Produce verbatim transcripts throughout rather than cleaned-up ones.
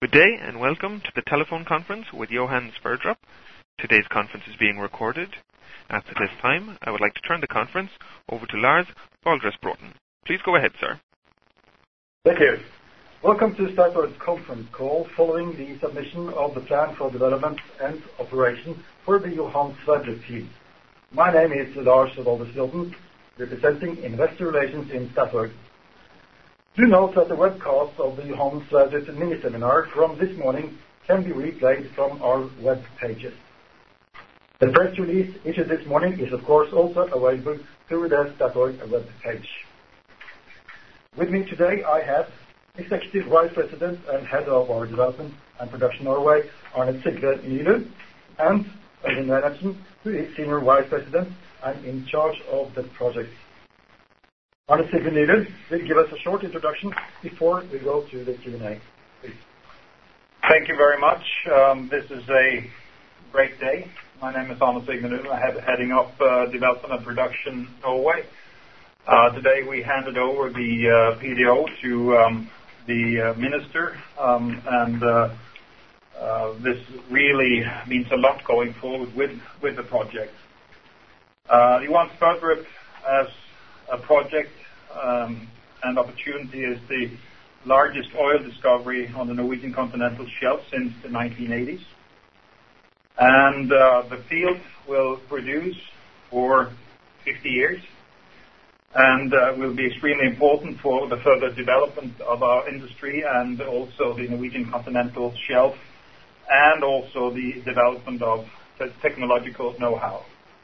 Good day, and welcome to the telephone conference with Johan Sverdrup. Today's conference is being recorded. At this time, I would like to turn the conference over to Lars Baldresbråten. Please go ahead, sir. Thank you. Welcome to Statoil's conference call following the submission of the plan for development and operation for the Johan Sverdrup field. My name is Lars Baldresbråten, representing Investor Relations in Statoil. Do note that the webcast of the Johan Sverdrup mini-seminar from this morning can be replayed from our web pages. The press release issued this morning is of course also available through the Statoil web page. With me today I have Executive Vice President and Head of our Development and Production Norway, Arne Sigve Nylund, and Øyvind Reinertsen, who is Senior Vice President and in charge of the project. Arne Sigve Nylund will give us a short introduction before we go to the Q and A. Please. Thank you very much. Um, this is a great day. My name is Arne Sigve Nylund. I'm heading up uh, Development and Production Norway. Uh, today we handed over the uh, P D O to um, the uh, Minister, um, and uh, uh, this really means a lot going forward with, with the project. Uh, Johan Sverdrup as a project um, and opportunity is the largest oil discovery on the Norwegian continental shelf since the nineteen eighties. And uh, the field will produce for fifty years and uh, will be extremely important for the further development of our industry and also the Norwegian continental shelf and also the development of the technological know-how.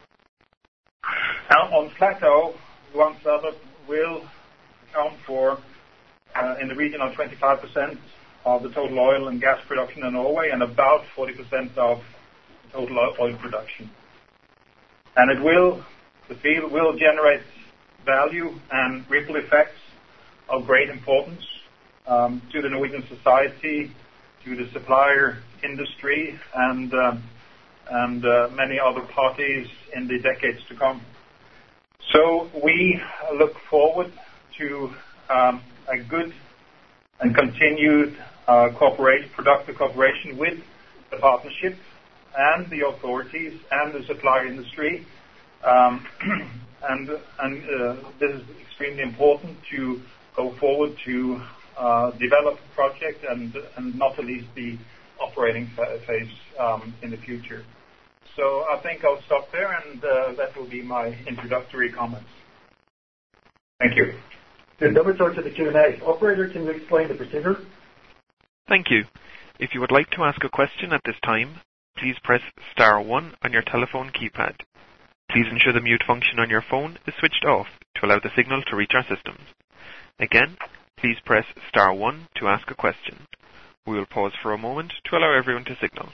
Now, on plateau, Johan Sverdrup will account for uh, in the region of twenty-five percent of the total oil and gas production in Norway and about forty percent of the total oil production. And it will, the field will generate value and ripple effects of great importance um, to the Norwegian society, to the supplier industry, and uh, and uh, many other parties in the decades to come. So we look forward to um, a good and continued uh, cooperation, productive cooperation with the partnership and the authorities and the supplier industry. Um, and and uh, this is extremely important to go forward to uh, develop the project and, and not at least the operating phase um, in the future. So I think I'll stop there, and uh, that will be my introductory comments. Thank you. Good. Then we turn to the Q and A. Operator, can you explain the procedure? Thank you. If you would like to ask a question at this time, please press star one on your telephone keypad. Please ensure the mute function on your phone is switched off to allow the signal to reach our systems. Again, please press star one to ask a question. We will pause for a moment to allow everyone to signal.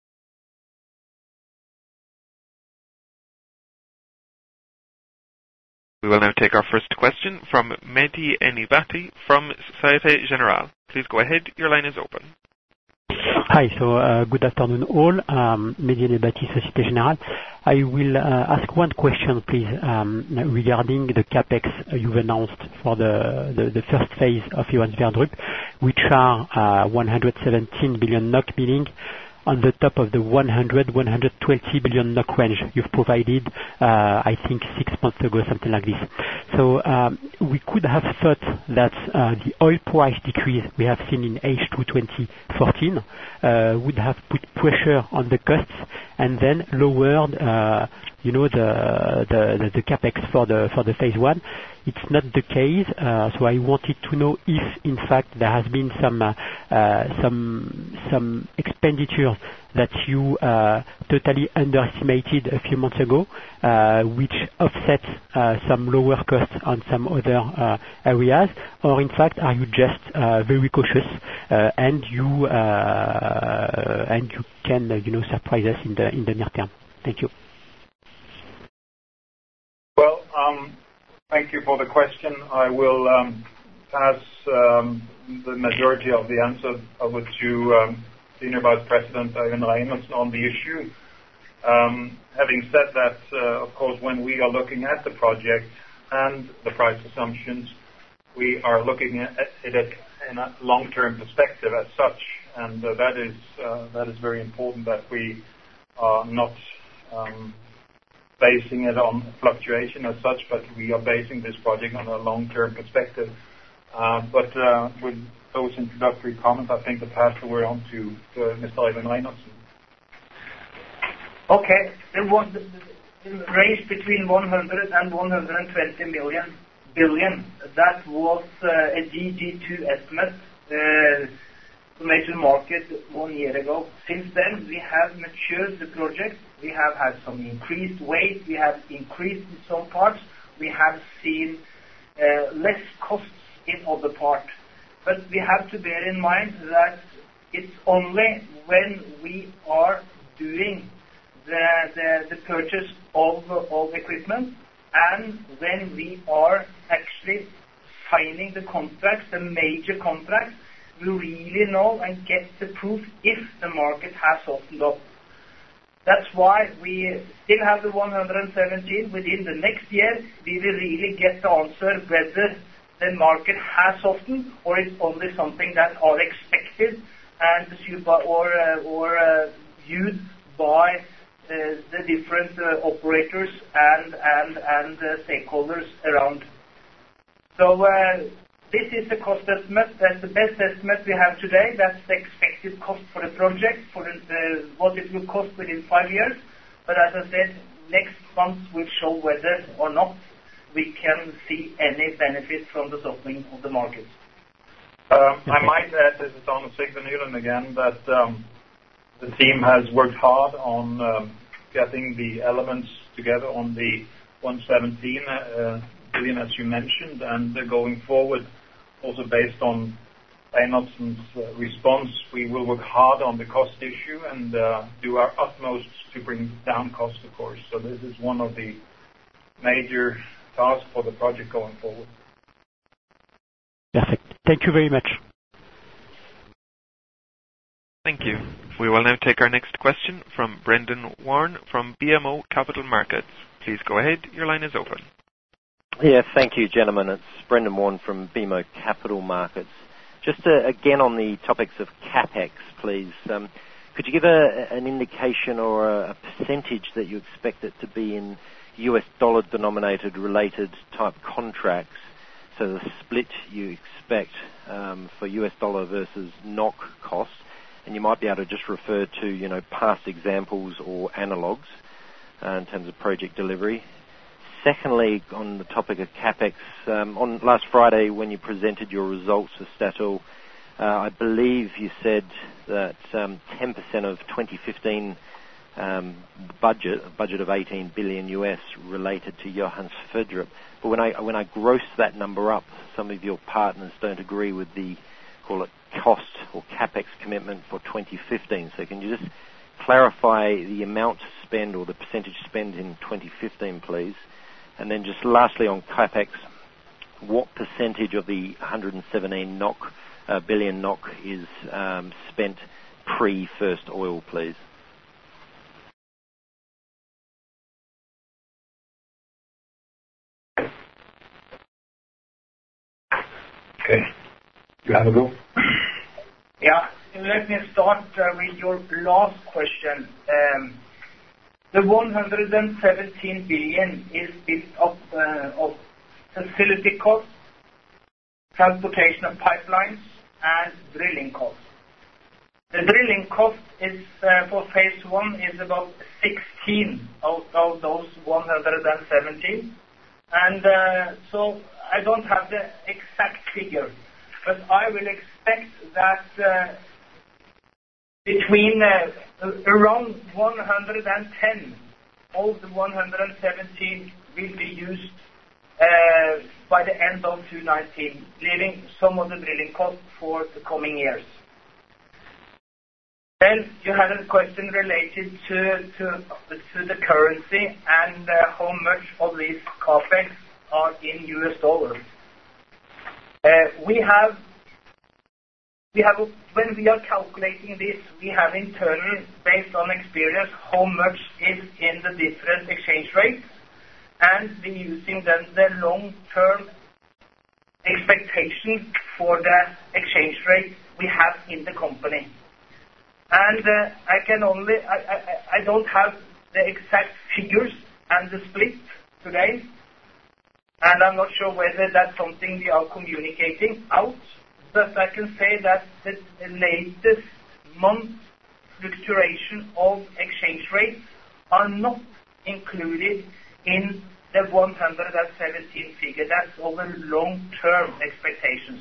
We will now take our first question from Mehdi Ennebati from Societe Generale. Please go ahead. Your line is open. Hi. So uh, good afternoon all. Um, Mehdi Ennebati, Societe Generale. I will uh, ask one question, please, um, regarding the capex you've announced for the, the, the first phase of Johan Sverdrup, which are uh, one hundred seventeen billion NOK, meaning on the top of the one hundred, one hundred twenty billion NOK range you've provided, uh, I think six months ago, something like this. So um, we could have thought that uh, the oil price decrease we have seen in H two twenty fourteen uh, would have put pressure on the costs and then lowered, uh, you know, the, the, the, the capex for the for the phase one. It's not the case, uh, so I wanted to know if, in fact, there has been some uh, uh, some some expenditure that you uh, totally underestimated a few months ago, uh, which offsets uh, some lower costs on some other uh, areas, or in fact, are you just uh, very cautious uh, and you uh, and you can uh, you know surprise us in the in the near term? Thank you. Well. Um Thank you for the question. I will um, pass um, the majority of the answer over to um, Senior Vice President Øyvind Reinertsen on the issue. Um, having said that, uh, of course, when we are looking at the project and the price assumptions, we are looking at it in a long-term perspective as such. and uh, that is uh, that is very important that we are not um, basing it on fluctuation as such, but we are basing this project on a long-term perspective. Uh, but uh, with those introductory comments, I think the pass the word on to, to Mister Eivind Reinertsen. Okay, there was the range between one hundred and one hundred twenty million billion. That was uh, a D G two estimate uh, to major market one year ago. Since then, we have matured the project. We have had some increased weight. We have increased in some parts. We have seen uh, less costs in other parts. But we have to bear in mind that it's only when we are doing the, the, the purchase of, of equipment and when we are actually signing the contracts, the major contracts, we really know and get the proof if the market has softened up. That's why we still have the one hundred seventeen. Within the next year, we will really get the answer whether the market has softened or it's only something that are expected and or, uh, or uh, viewed by uh, the different uh, operators and, and, and uh, stakeholders around. So uh, this is the cost estimate. That's the best estimate we have today. That's the expected cost for the project, for the, uh, what it will cost within five years. But as I said, next month will show whether or not we can see any benefit from the softening of the market. Um, I might add, this is on Sigve Nyland again, that um, the team has worked hard on um, getting the elements together on the one hundred seventeen uh, billion, as you mentioned, and uh, going forward, also based on Reinertsen's uh, response, we will work hard on the cost issue and uh, do our utmost to bring down costs, of course. So this is one of the major task for the project going forward. Perfect. Thank you very much. Thank you. We will now take our next question from Brendan Warne from B M O Capital Markets. Please go ahead. Your line is open. Yeah, thank you, gentlemen. It's Brendan Warne from B M O Capital Markets. Just uh, again on the topics of CapEx, please. Um, could you give a, an indication or a, a percentage that you expect it to be in U S dollar denominated related type contracts, so the split you expect um, for U S dollar versus N O K costs, and you might be able to just refer to, you know, past examples or analogues uh, in terms of project delivery. Secondly, on the topic of CapEx, um, on last Friday when you presented your results for Statoil, uh, I believe you said that um, ten percent of twenty fifteen Um, budget, a budget of eighteen billion U S related to Johan Sverdrup. But when I when I gross that number up, some of your partners don't agree with the, call it, cost or CapEx commitment for twenty fifteen. So can you just clarify the amount spent or the percentage spent in twenty fifteen, please? And then just lastly on CapEx, what percentage of the one hundred seventeen N O K, uh, billion N O K is um, spent pre-first oil, please? Okay. You have a go? Yeah. Let me start uh, with your last question. Um, the one hundred seventeen billion is built up uh, of facility costs, transportation of pipelines, and drilling costs. The drilling cost is uh, for phase one is about sixteen out of those one hundred seventeen, and uh, so I don't have the exact figure, but I will expect that uh, between uh, around one hundred ten of the one hundred seventeen will be used uh, by the end of two thousand nineteen, leaving some of the drilling costs for the coming years. Then you had a question related to, to, to the currency and uh, how much of these CapEx are in U S dollars. Uh, we have, we have, when we are calculating this, we have internal, based on experience, how much is in the different exchange rates, and we using then the long-term expectation for the exchange rate we have in the company. And uh, I can only, I, I, I don't have the exact figures and the split today, and I'm not sure whether that's something we are communicating out, but I can say that the, the latest month fluctuation of exchange rates are not included in the one hundred seventeen figure. That's over long-term expectations.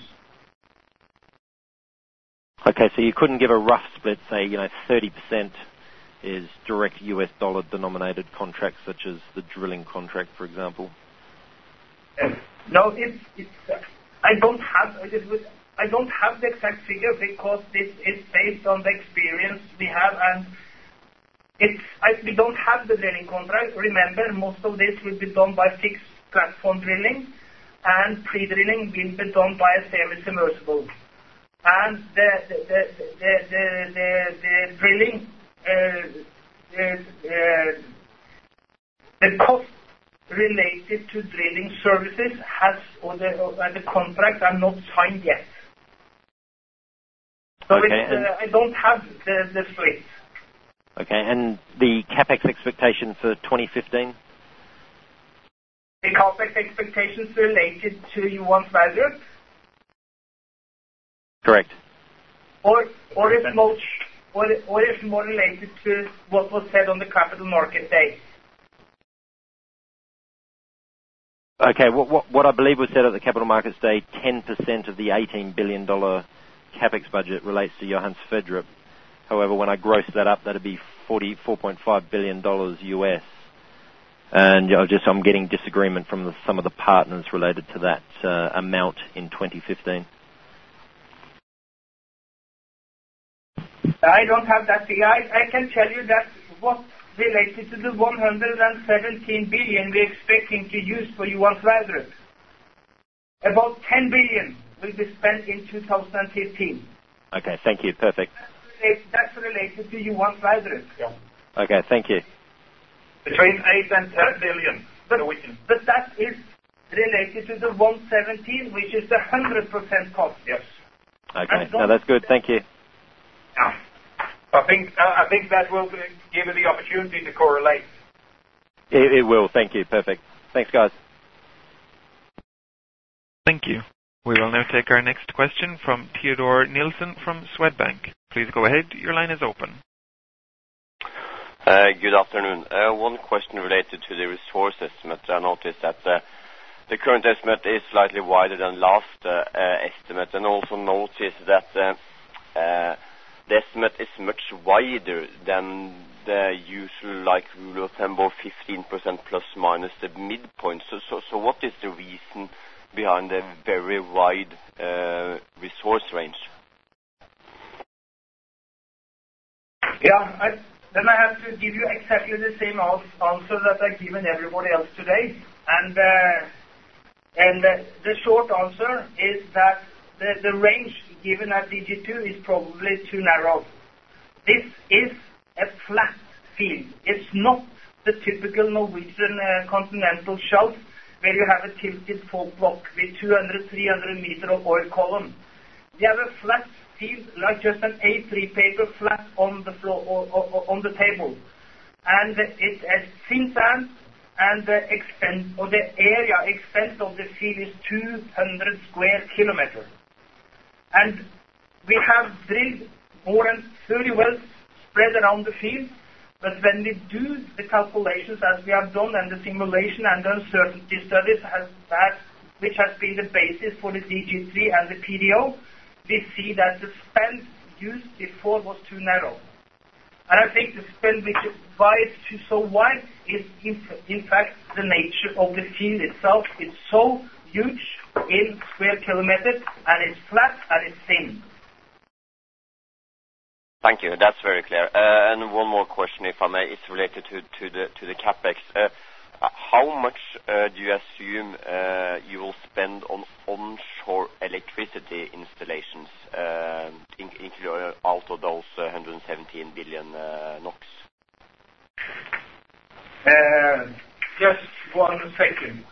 Okay, so you couldn't give a rough split, say, you know, thirty percent is direct U S dollar denominated contracts, such as the drilling contract, for example? Uh, no, it's, it's, uh, I don't have, I don't have the exact figure because this is based on the experience we have, and it's, I, we don't have the drilling contract. Remember, most of this will be done by fixed platform drilling, and pre-drilling will be done by a semi-submersible. And the, the, the, the, the, the, the drilling, uh, uh, uh, the cost related to drilling services has, or the, or the contracts are not signed yet. So okay, it's, uh, I don't have the, the split. Okay, and the CapEx expectation for twenty fifteen? The CapEx expectations related to Johan Sverdrup? Correct. Or, or it's more, or, or it's more related to what was said on the Capital Market Day. Okay, what, what, what I believe was said at the Capital Markets Day, ten percent of the eighteen billion dollars CapEx budget relates to Johan Sverdrup. However, when I gross that up, that'd be forty-four point five billion dollars U S. And you know, just I'm getting disagreement from the, some of the partners related to that uh, amount in twenty fifteen. I don't have that figure. I, I can tell you that what related to the one hundred seventeen billion we're expecting to use for Johan Sverdrup, about ten billion will be spent in two thousand fifteen. Okay, thank you. Perfect. That's related, that's related to Johan Sverdrup. Yeah. Okay, thank you. Between eight and ten billion. But, but that is related to the one seventeen, which is the one hundred percent cost. Yes. Okay, no, that's good. Thank you. Yeah. I think uh, I think that will give you the opportunity to correlate. It, it will. Thank you. Perfect. Thanks, guys. Thank you. We will now take our next question from Theodore Nielsen from Swedbank. Please go ahead. Your line is open. Uh, good afternoon. Uh, one question related to the resource estimate. I noticed that uh, the current estimate is slightly wider than last uh, uh, estimate, and also noticed that uh, uh, the estimate is much wider than the usual, like, rule of thumb of fifteen percent plus minus the midpoint. So, so, so what is the reason behind the very wide uh, resource range? Yeah, I, then I have to give you exactly the same answer that I've given everybody else today. And, uh, and uh, the short answer is that the, the range given at D G two is probably too narrow. This is a flat field. It's not the typical Norwegian uh, continental shelf where you have a tilted fault block with two hundred, three hundred meter of oil column. We have a flat field, like just an A three paper flat on the floor or, or, or on the table. And it's a thin sand, and the extent, or the area extent of the field is two hundred square kilometers. And we have drilled more than thirty wells spread around the field, but when we do the calculations as we have done, and the simulation and the uncertainty studies has that, which has been the basis for the D G three and the P D O, we see that the span used before was too narrow. And I think the span which is why it's too so wide is in, in fact the nature of the field itself. It's so huge in square kilometers, and it's flat and it's thin. Thank you. That's very clear. Uh, and one more question, if I may, it's related to, to the to the capex. Uh, how much uh, do you assume uh, you will spend on onshore electricity installations, uh, in, in, out of those uh, one hundred seventeen billion uh, NOK? Uh, just one second.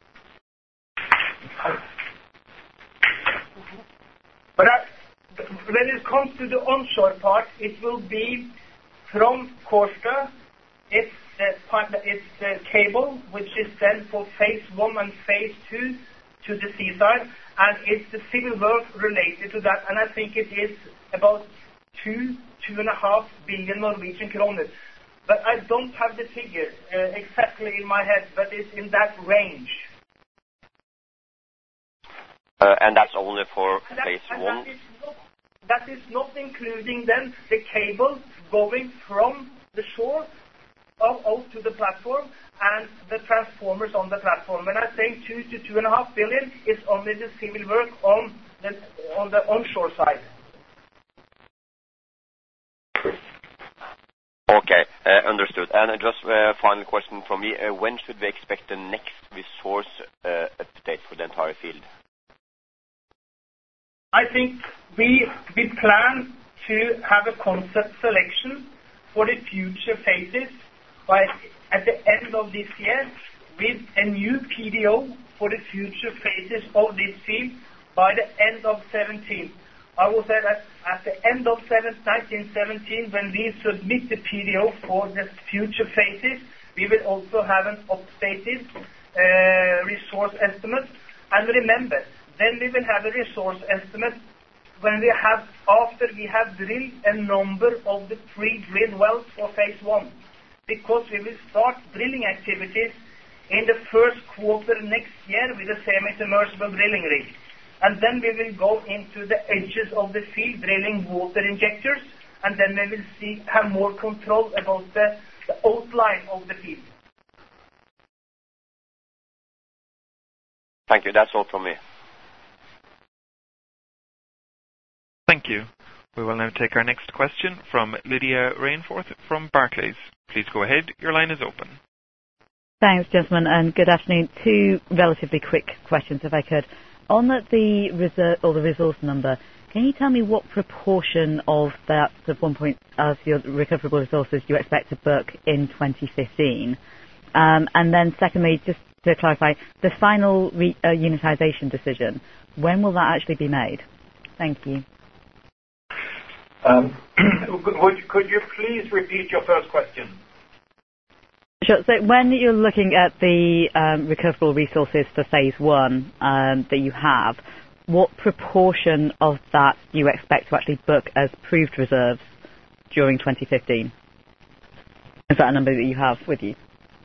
But I, when it comes to the onshore part, it will be from Kårstø. It's the, it's the cable, which is then for phase one and phase two to the seaside, and it's the civil work related to that, and I think it is about two, two and a half billion Norwegian kroner. But I don't have the figure uh, exactly in my head, but it's in that range. Uh, and that's only for and that, phase and one? That is, not, that is not including then the cable going from the shore out, out to the platform and the transformers on the platform. When I say two to two and a half billion, it's only the civil work on the, on the onshore side. Okay, uh, understood. And uh, just a uh, final question from me. Uh, when should we expect the next resource uh, update for the entire field? I think we we plan to have a concept selection for the future phases by at the end of this year with a new P D O for the future phases of this field by the end of seventeen. I will say that at the end of nineteen seventeen, when we submit the P D O for the future phases, we will also have an updated uh, resource estimate. And remember, then we will have a resource estimate when we have, after we have drilled a number of the pre-drilled wells for phase one, because we will start drilling activities in the first quarter next year with a semi-submersible drilling rig. And then we will go into the edges of the field drilling water injectors, and then we will see, have more control about the, the outline of the field. Thank you. That's all from me. Thank you. We will now take our next question from Lydia Rainforth from Barclays. Please go ahead. Your line is open. Thanks, gentlemen, and good afternoon. Two relatively quick questions, if I could. On the reserve or the resource number, can you tell me what proportion of that of one point of your recoverable resources you expect to book in twenty fifteen? Um, and then, secondly, just to clarify, the final re, uh, unitization decision, when will that actually be made? Thank you. Um, would, could you please repeat your first question? Sure. So when you're looking at the um, recoverable resources for phase one um, that you have, what proportion of that do you expect to actually book as proved reserves during twenty fifteen? Is that a number that you have with you?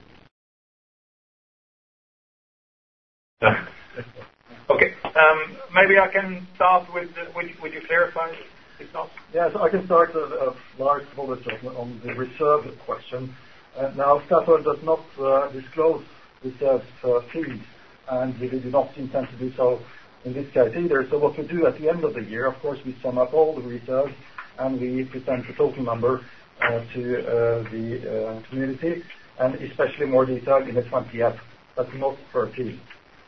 Okay. Um, maybe I can start with, uh, would, would you clarify? Yes, I can start a, a large bullet on the reserve question. Uh, now, Statoil does not uh, disclose reserves per field, and we do not intend to do so in this case either. So what we do at the end of the year, of course, we sum up all the reserves and we present the total number uh, to uh, the uh, community, and especially more detail in the twenty F, but not per field.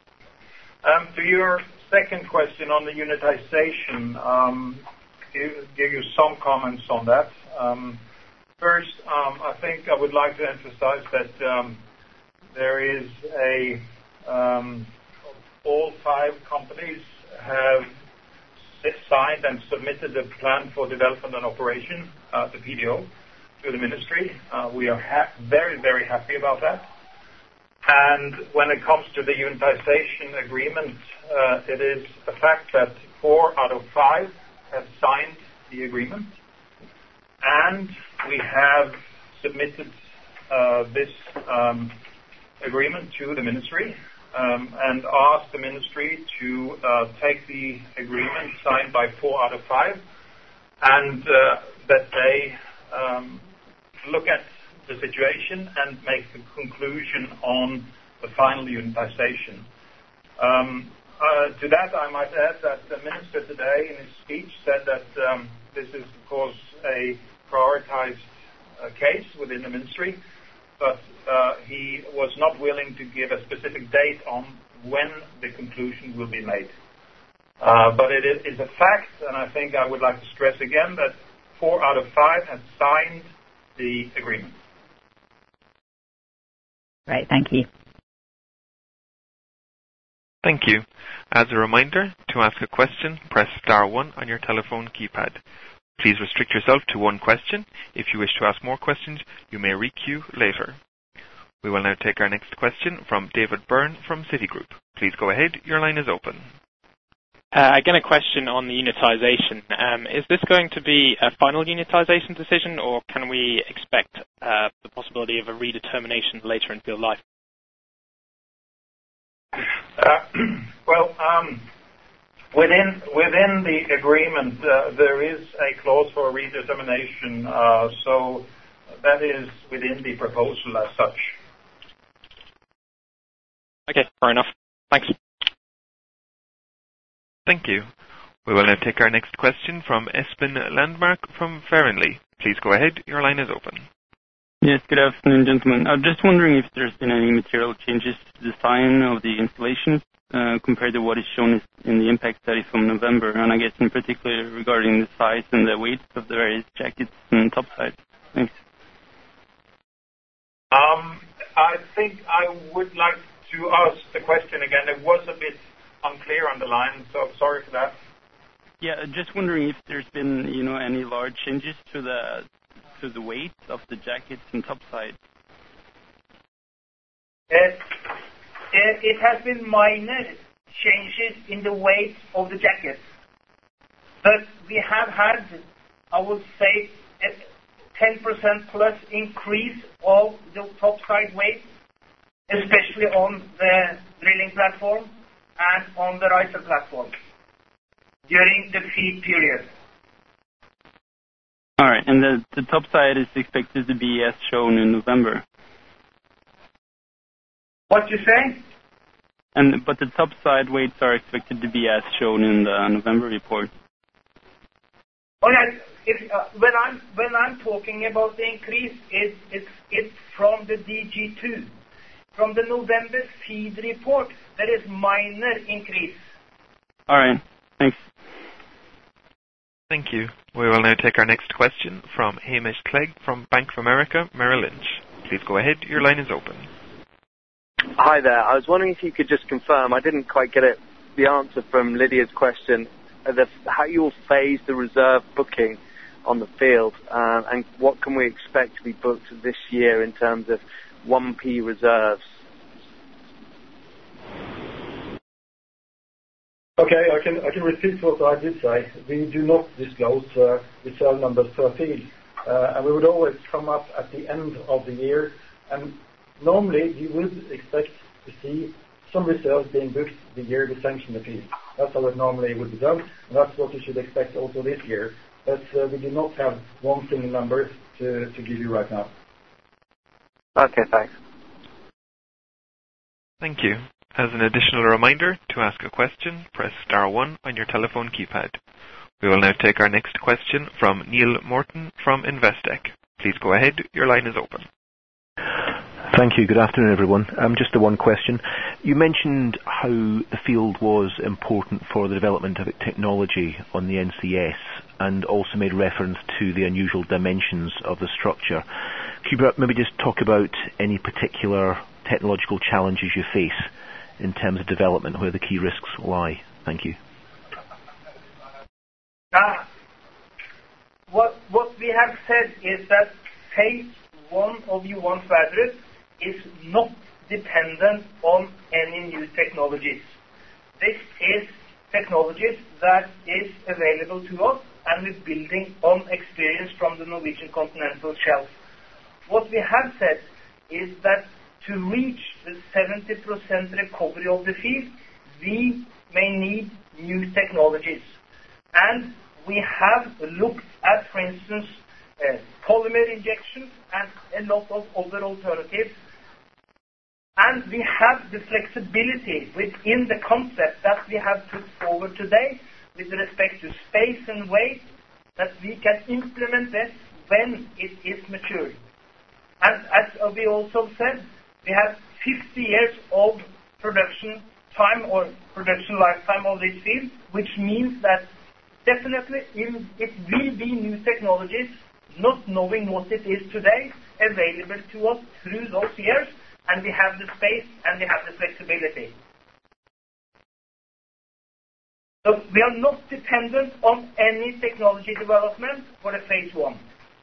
Um, to your second question on the unitization, um, give, give you some comments on that. Um, First, um, I think I would like to emphasize that um, there is a, um, all five companies have signed and submitted a plan for development and operation, uh, the P D O, to the ministry. Uh, we are ha- very, very happy about that. And when it comes to the unitization agreement, uh, it is a fact that four out of five have signed the agreement. And we have submitted uh, this um, agreement to the ministry um, and asked the ministry to uh, take the agreement signed by four out of five and uh, that they um, look at the situation and make a conclusion on the final unitization. Um, uh, to that, I might add that the minister today in his speech said that um, this is, of course, a prioritized uh, case within the ministry, but uh, he was not willing to give a specific date on when the conclusion will be made. Uh, but it is a fact, and I think I would like to stress again that four out of five have signed the agreement. Right, thank you. Thank you. As a reminder, to ask a question, press star one on your telephone keypad. Please restrict yourself to one question. If you wish to ask more questions, you may re-queue later. We will now take our next question from David Byrne from Citigroup. Please go ahead. Your line is open. Uh, again, a question on the unitization. Um, is this going to be a final unitization decision, or can we expect uh, the possibility of a redetermination later in field life? Uh, well, um, within within the agreement, uh, there is a clause for redetermination, uh, so that is within the proposal as such. Okay, fair enough. Thanks. Thank you. We will now take our next question from Espen Landmark from Fearnley. Please go ahead. Your line is open. Yes, good afternoon, gentlemen. I'm just wondering if there's been any material changes to the design of the installation uh, compared to what is shown in the impact study from November, and I guess in particular regarding the size and the weight of the various jackets and topsides. Thanks. Um, I think I would like to ask the question again. It was a bit unclear on the line, so sorry for that. Yeah, just wondering if there's been, you know, any large changes to the to the weight of the jackets and topside. It, it, it has been minor changes in the weight of the jackets, but we have had, I would say, a ten percent plus increase of the topside weight, especially on the drilling platform and on the riser platform during the feed period. All right, and the, the topside is expected to be as shown in November. What you say? And but the topside weights are expected to be as shown in the November report. Oh yeah, if, uh, when I'm when I'm talking about the increase, it, it's it's from the D G two, from the November feed report. There is minor increase. All right, thanks. Thank you. We will now take our next question from Hamish Clegg from Bank of America Merrill Lynch. Please go ahead. Your line is open. Hi there. I was wondering if you could just confirm, I didn't quite get it, the answer from Lydia's question, uh, the, how you will phase the reserve booking on the field, uh, and what can we expect to be booked this year in terms of one P reserves? Okay, I can I can repeat what I did say. We do not disclose uh, reserve numbers per field, uh, and we would always come up at the end of the year. And normally, you would expect to see some reserves being booked the year we sanction the field. That's how it normally would be done, and that's what you should expect also this year. But uh, we do not have one single number to, to give you right now. Okay, thanks. Thank you. As an additional reminder, to ask a question, press star one on your telephone keypad. We will now take our next question from Neil Morton from Investec. Please go ahead. Your line is open. Thank you. Good afternoon, everyone. Um, just the one question. You mentioned how the field was important for the development of technology on the N C S and also made reference to the unusual dimensions of the structure. Could you maybe just talk about any particular technological challenges you face in terms of development, where the key risks lie? Thank you. Uh, what, what we have said is that phase one of Johan Sverdrup is not dependent on any new technologies. This is technologies that is available to us, and we're building on experience from the Norwegian continental shelf. What we have said is that to reach the seventy percent recovery of the field, we may need new technologies. And we have looked at, for instance, uh, polymer injection and a lot of other alternatives. And we have the flexibility within the concept that we have put forward today with respect to space and weight, that we can implement this when it is mature. And as we also said, we have fifty years of production time or production lifetime of this field, which means that definitely it will be new technologies, not knowing what it is today, available to us through those years, and we have the space and we have the flexibility. So we are not dependent on any technology development for the phase one.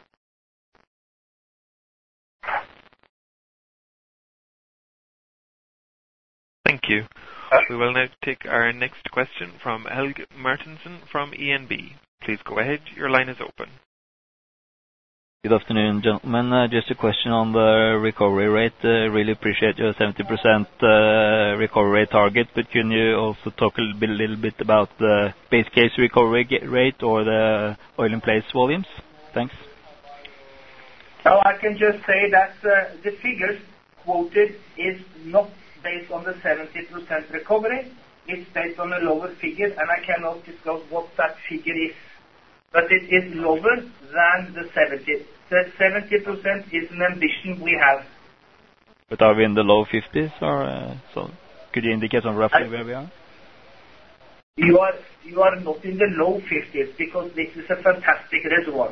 Thank you. We will now take our next question from Helge Martensen from E N B. Please go ahead. Your line is open. Good afternoon, gentlemen. Uh, just a question on the recovery rate. Uh, really appreciate your seventy percent uh, recovery rate target, but can you also talk a little bit, little bit about the base case recovery rate or the oil in place volumes? Thanks. Well, I can just say that uh, the figures quoted is not based on the seventy percent recovery. It's based on a lower figure, and I cannot disclose what that figure is. But it is lower than the seventy. The seventy percent is an ambition we have. But are we in the low fifties, or uh, so? Could you indicate on roughly I, where we are? You are you are not in the low fifties because this is a fantastic reservoir.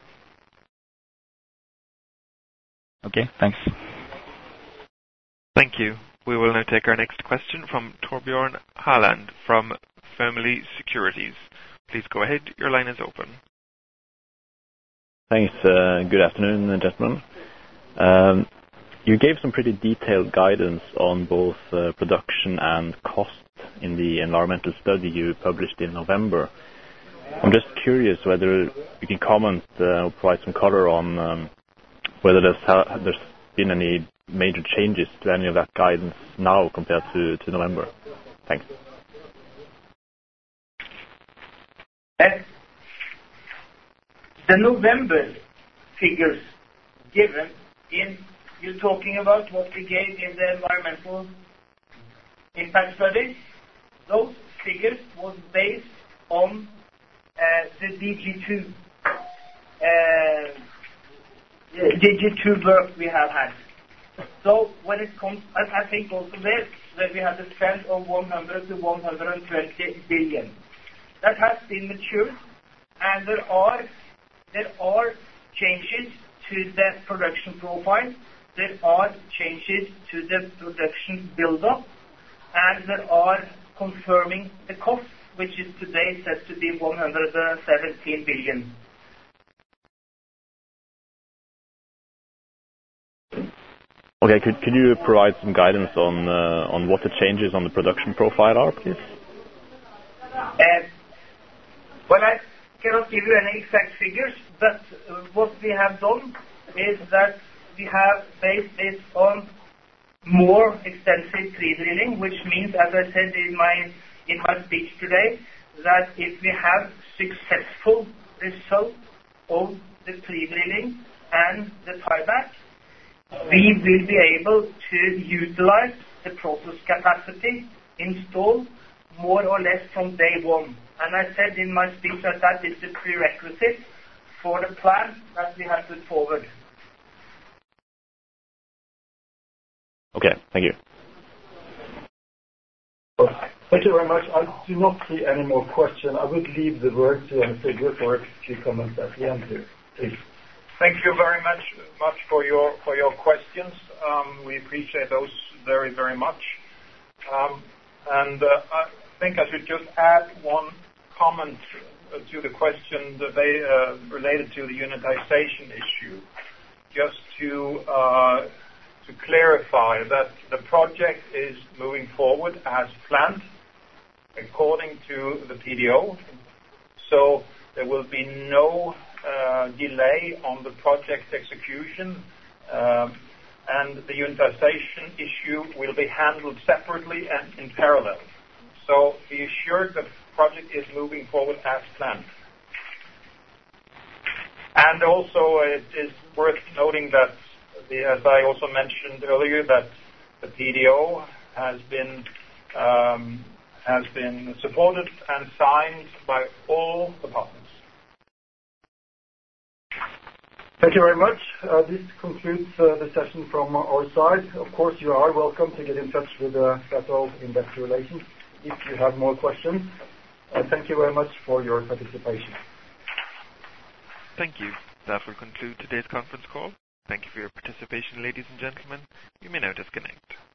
Okay, thanks. Thank you. We will now take our next question from Torbjørn Haaland from Family Securities. Please go ahead. Your line is open. Thanks. Uh, good afternoon, gentlemen. Um, you gave some pretty detailed guidance on both uh, production and cost in the environmental study you published in November. I'm just curious whether you can comment uh, or provide some color on um, whether there's, ha- there's been any major changes to any of that guidance now compared to, to November. Thanks. Uh, the November figures given in, you're talking about what we gave in the environmental impact study. Those figures was based on uh, the D G two uh, D G two work we have had. So when it comes, I, I think also there that we have the spend of one hundred to one hundred twenty billion. That has been matured, and there are there are changes to the production profile. There are changes to the production build-up, and there are confirming the cost, which is today set to be one hundred seventeen billion. Okay, could could you provide some guidance on uh, on what the changes on the production profile are, please? Uh, well, I cannot give you any exact figures, but uh, what we have done is that we have based this on more extensive pre-drilling, which means, as I said in my in my speech today, that if we have successful results of the pre-drilling and the tieback, we will be able to utilize the process capacity installed more or less from day one. And I said in my speech that that is the prerequisite for the plan that we have put forward. Okay, thank you. Thank you very much. I do not see any more questions. I would leave the word to Hans Sigve for a few comments at the end here. Please. Thank you very much, much for your for your questions. Um, we appreciate those very, very much. Um, and uh, I think I should just add one comment uh, to the question that they uh, related to the unitization issue, just to uh, to clarify that the project is moving forward as planned, according to the P D O. So there will be no Uh, delay on the project execution, um, and the unitization issue will be handled separately and in parallel. So be assured the project is moving forward as planned. And also it is worth noting that, the, as I also mentioned earlier, that the P D O has been um, has been supported and signed by all the partners. Thank you very much. Uh, this concludes uh, the session from our side. Of course, you are welcome to get in touch with uh, Statoil Investor Relations if you have more questions. Uh, thank you very much for your participation. Thank you. That will conclude today's conference call. Thank you for your participation, ladies and gentlemen. You may now disconnect.